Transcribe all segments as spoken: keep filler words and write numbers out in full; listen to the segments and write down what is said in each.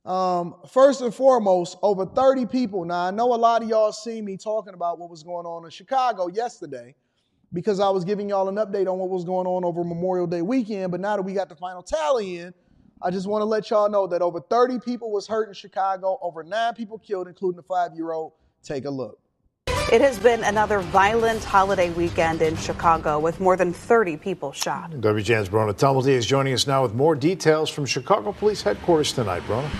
Um, first and foremost, over thirty people. Now, I know a lot of y'all seen me talking about what was going on in Chicago yesterday because I was giving y'all an update on what was going on over Memorial Day weekend. But now that we got the final tally in, I just want to let y'all know that over thirty people was hurt in Chicago, over nine people killed, including a five-year-old. Take a look. It has been another violent holiday weekend in Chicago with more than thirty people shot. W G N's Brona Tumblety is joining us now with more details from Chicago Police Headquarters tonight. Brona.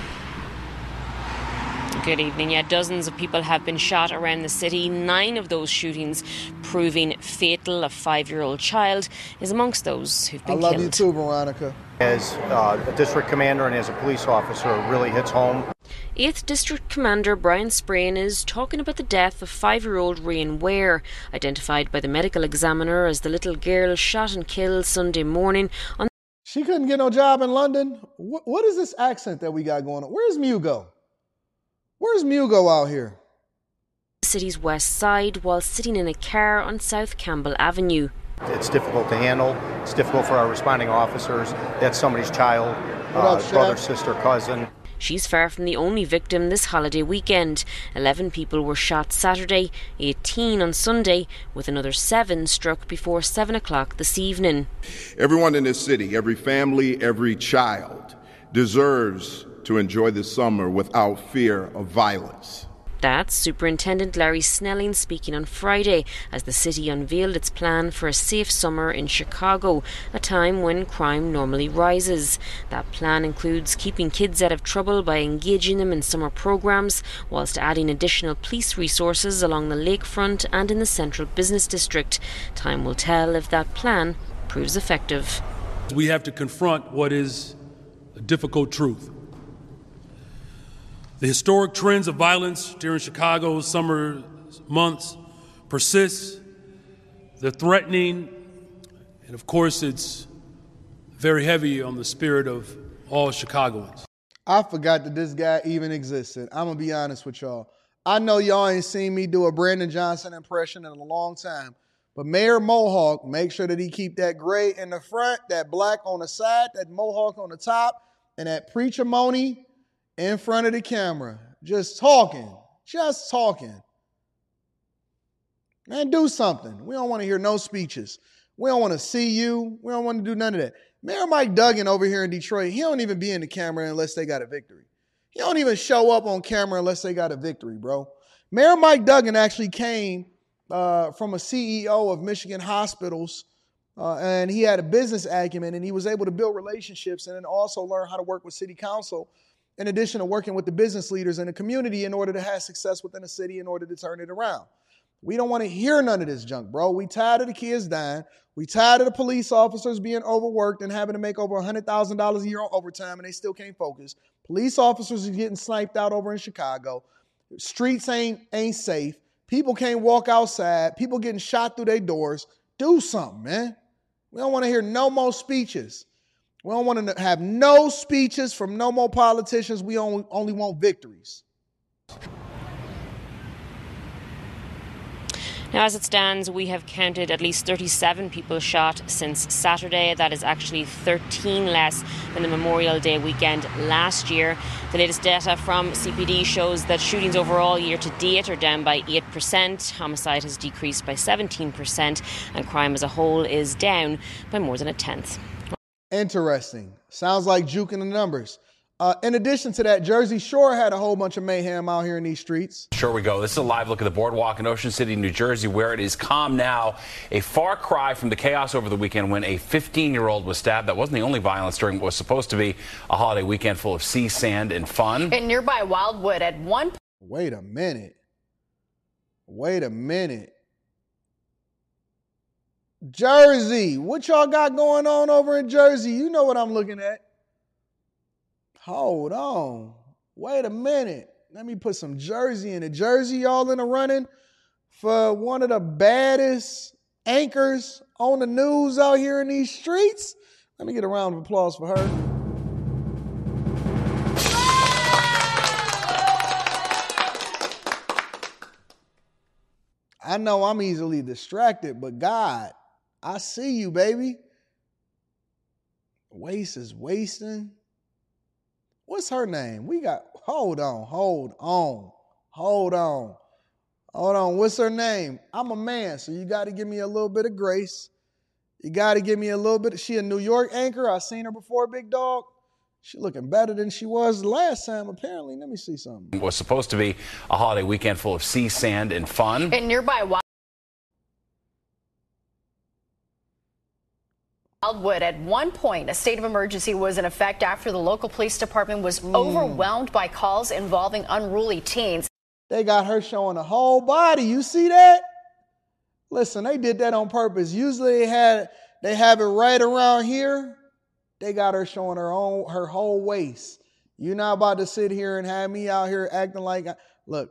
Good evening. Yeah, dozens of people have been shot around the city. Nine of those shootings proving fatal. A five-year-old child is amongst those who've been killed. I love killed. you too, Veronica. As uh, a district commander and as a police officer, it really hits home. eighth District Commander Brian Sprain is talking about the death of five-year-old Rian Ware, identified by the medical examiner as the little girl shot and killed Sunday morning. On She couldn't get no job in London. What, what is this accent that we got going on? Where's Mugo? Where's Mugo out here? The city's west side while sitting in a car on South Campbell Avenue. It's difficult to handle. It's difficult for our responding officers. That's somebody's child, uh, up, brother, sister, cousin. She's far from the only victim this holiday weekend. Eleven people were shot Saturday, eighteen on Sunday, with another seven struck before seven o'clock this evening. Everyone in this city, every family, every child deserves to enjoy the summer without fear of violence. That's Superintendent Larry Snelling speaking on Friday as the city unveiled its plan for a safe summer in Chicago, a time when crime normally rises. That plan includes keeping kids out of trouble by engaging them in summer programs, whilst adding additional police resources along the lakefront and in the central business district. Time will tell if that plan proves effective. We have to confront what is a difficult truth. The historic trends of violence during Chicago's summer months persist. They're threatening, and of course, it's very heavy on the spirit of all Chicagoans. I forgot that this guy even existed. I'm going to be honest with y'all. I know y'all ain't seen me do a Brandon Johnson impression in a long time, but Mayor Mohawk, make sure that he keep that gray in the front, that black on the side, that Mohawk on the top, and that preacher Moni in front of the camera, just talking, just talking. Man, do something. We don't want to hear no speeches. We don't want to see you. We don't want to do none of that. Mayor Mike Duggan over here in Detroit, he don't even be in the camera unless they got a victory. He don't even show up on camera unless they got a victory, bro. Mayor Mike Duggan actually came uh, from a C E O of Michigan Hospitals, uh, and he had a business acumen, and he was able to build relationships and then also learn how to work with city council in addition to working with the business leaders in the community in order to have success within the city in order to turn it around. We don't want to hear none of this junk, bro. We tired of the kids dying. We tired of the police officers being overworked and having to make over one hundred thousand dollars a year on overtime, and they still can't focus. Police officers are getting sniped out over in Chicago. Streets ain't, ain't safe. People can't walk outside. People getting shot through their doors. Do something, man. We don't want to hear no more speeches. We don't want to have no speeches from no more politicians. We only, only want victories. Now, as it stands, we have counted at least thirty-seven people shot since Saturday. That is actually thirteen less than the Memorial Day weekend last year. The latest data from C P D shows that shootings overall year to date are down by eight percent. Homicide has decreased by seventeen percent, and crime as a whole is down by more than a tenth. Interesting. Sounds like juking the numbers. Uh, in addition to that, Jersey Shore had a whole bunch of mayhem out here in these streets. Sure we go. This is a live look at the boardwalk in Ocean City, New Jersey, where it is calm now. A far cry from the chaos over the weekend when a fifteen-year-old was stabbed. That wasn't the only violence during what was supposed to be a holiday weekend full of sea, sand, and fun. In nearby Wildwood at one... Wait a minute. Wait a minute. Jersey, what y'all got going on over in Jersey? You know what I'm looking at. Hold on. Wait a minute. Let me put some Jersey in it. Jersey, y'all in the running for one of the baddest anchors on the news out here in these streets. Let me get a round of applause for her. I know I'm easily distracted, but God, I see you, baby. Waste is wasting. what's her name? We got, hold on, hold on, hold on, hold on. What's her name? I'm a man, so you got to give me a little bit of grace. You got to give me a little bit. Of, she a New York anchor. I seen her before, big dog. She looking better than she was the last time, apparently. Let me see something. It was supposed to be a holiday weekend full of sea, sand, and fun. In nearby Wildwood, at one point, a state of emergency was in effect after the local police department was mm. overwhelmed by calls involving unruly teens. They got her showing the whole body. You see that? Listen, they did that on purpose. Usually they had they have it right around here. They got her showing her own her whole waist. You're not about to sit here and have me out here acting like, look,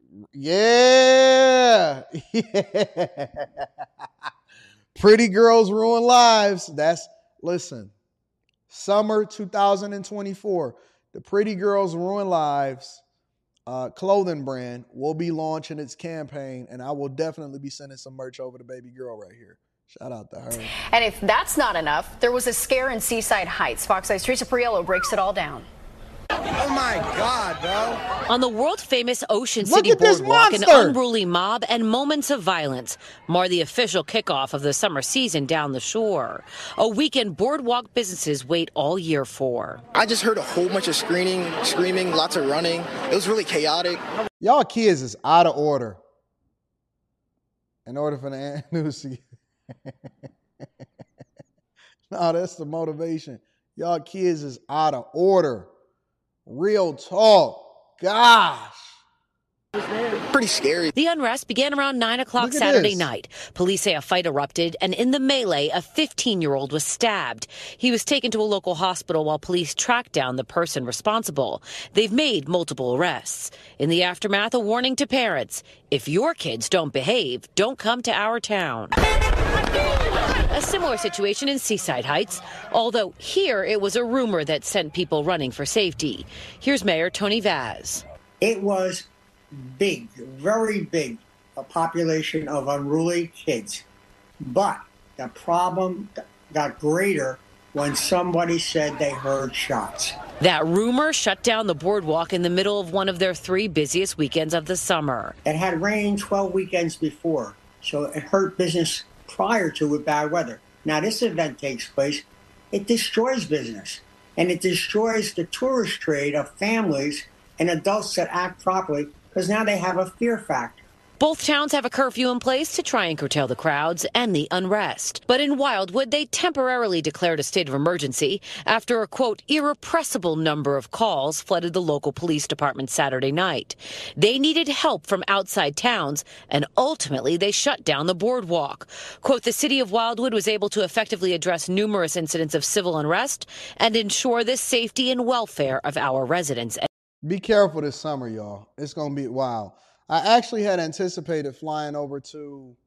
yeah, yeah. Pretty girls ruin lives. That's, listen, summer two thousand twenty-four, the Pretty Girls Ruin Lives uh, clothing brand will be launching its campaign, and I will definitely be sending some merch over to baby girl right here. Shout out to her. And if that's not enough, there was a scare in Seaside Heights. Fox eye's Teresa Priello breaks it all down. Oh my God, bro. On the world-famous Ocean City Boardwalk, an unruly mob and moments of violence mar the official kickoff of the summer season down the shore. A weekend boardwalk businesses wait all year for. I just heard a whole bunch of screaming, screaming, lots of running. It was really chaotic. Y'all kids is out of order. In order for the news to no, that's the motivation. Y'all kids is out of order. Real talk. Gosh. Pretty scary. The unrest began around nine o'clock Saturday this. night. Police say a fight erupted, and in the melee, a fifteen-year-old was stabbed. He was taken to a local hospital while police tracked down the person responsible. They've made multiple arrests. In the aftermath, a warning to parents. If your kids don't behave, don't come to our town. A similar situation in Seaside Heights, although here it was a rumor that sent people running for safety. Here's Mayor Tony Vaz. It was big, very big, a population of unruly kids. But the problem got greater when somebody said they heard shots. That rumor shut down the boardwalk in the middle of one of their three busiest weekends of the summer. It had rained twelve weekends before, so it hurt business prior to with bad weather. Now this event takes place, it destroys business, and it destroys the tourist trade of families and adults that act properly, because now they have a fear factor. Both towns have a curfew in place to try and curtail the crowds and the unrest. But in Wildwood, they temporarily declared a state of emergency after a, quote, irrepressible number of calls flooded the local police department Saturday night. They needed help from outside towns, and ultimately they shut down the boardwalk. Quote, the city of Wildwood was able to effectively address numerous incidents of civil unrest and ensure the safety and welfare of our residents. Be careful this summer, y'all. It's going to be wild. I actually had anticipated flying over to,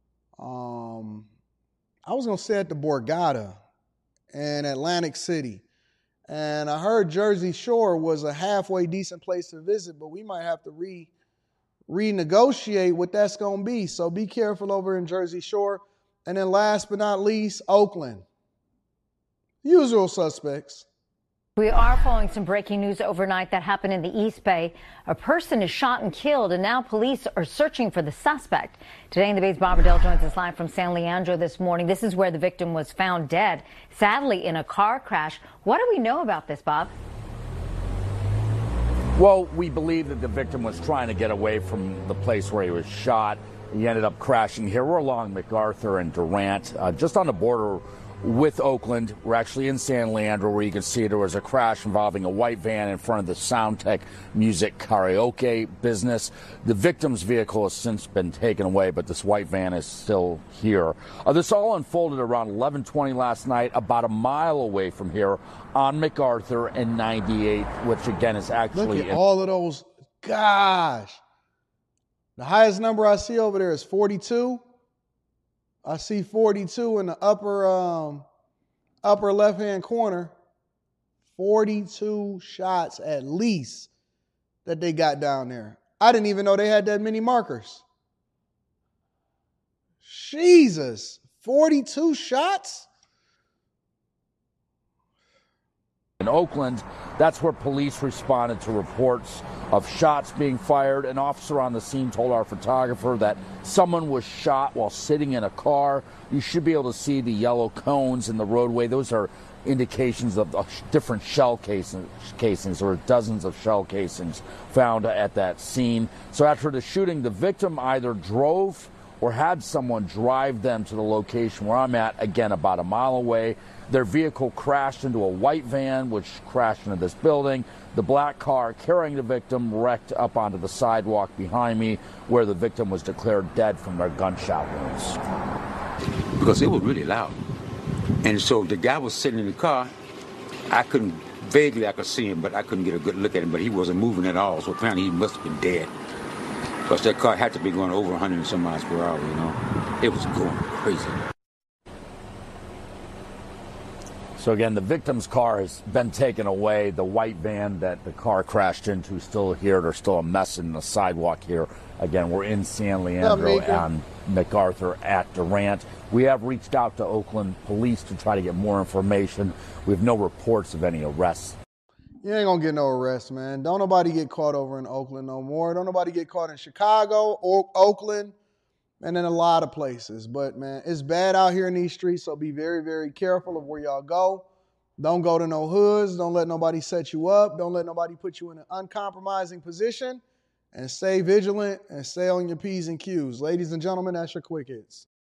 um, I was going to stay at the Borgata in Atlantic City. And I heard Jersey Shore was a halfway decent place to visit, but we might have to re renegotiate what that's going to be. So be careful over in Jersey Shore. And then last but not least, Oakland. Usual suspects. We are following some breaking news overnight that happened in the East Bay. A person is shot and killed, and now police are searching for the suspect. Today in the Bay's Bob Riddell joins us live from San Leandro this morning. This is where the victim was found dead, sadly in a car crash. What do we know about this, Bob? Well, we believe that the victim was trying to get away from the place where he was shot. He ended up crashing here. We're along MacArthur and Durant, uh, just on the border with Oakland. We're actually in San Leandro, where you can see there was a crash involving a white van in front of the Soundtech Music Karaoke business. The victim's vehicle has since been taken away, but this white van is still here. Uh, this all unfolded around eleven twenty last night, about a mile away from here on MacArthur and ninety-eight, which again is actually... Look at all of those. Gosh. The highest number I see over there is forty-two. I see forty-two in the upper um, upper left-hand corner. forty-two shots at least that they got down there. I didn't even know they had that many markers. Jesus, forty-two shots? In Oakland, that's where police responded to reports of shots being fired. An officer on the scene told our photographer that someone was shot while sitting in a car. You should be able to see the yellow cones in the roadway. Those are indications of different shell casings, casings or dozens of shell casings found at that scene. So after the shooting, the victim either drove or had someone drive them to the location where I'm at, again, about a mile away. Their vehicle crashed into a white van, which crashed into this building. The black car carrying the victim wrecked up onto the sidewalk behind me, where the victim was declared dead from their gunshot wounds. Because it was really loud. And so the guy was sitting in the car. I couldn't, vaguely I could see him, but I couldn't get a good look at him, but he wasn't moving at all. So apparently he must have been dead. Because that car had to be going over one hundred and some miles per hour, you know. It was going crazy. So again, the victim's car has been taken away. The white van that the car crashed into is still here. There's still a mess in the sidewalk here. Again, we're in San Leandro on MacArthur at Durant. We have reached out to Oakland police to try to get more information. We have no reports of any arrests. You ain't gonna get no arrests, man. Don't nobody get caught over in Oakland no more. Don't nobody get caught in Chicago or Oakland and in a lot of places. But, man, it's bad out here in these streets, so be very, very careful of where y'all go. Don't go to no hoods. Don't let nobody set you up. Don't let nobody put you in an uncompromising position. And stay vigilant and stay on your P's and Q's. Ladies and gentlemen, that's your Quick Hits.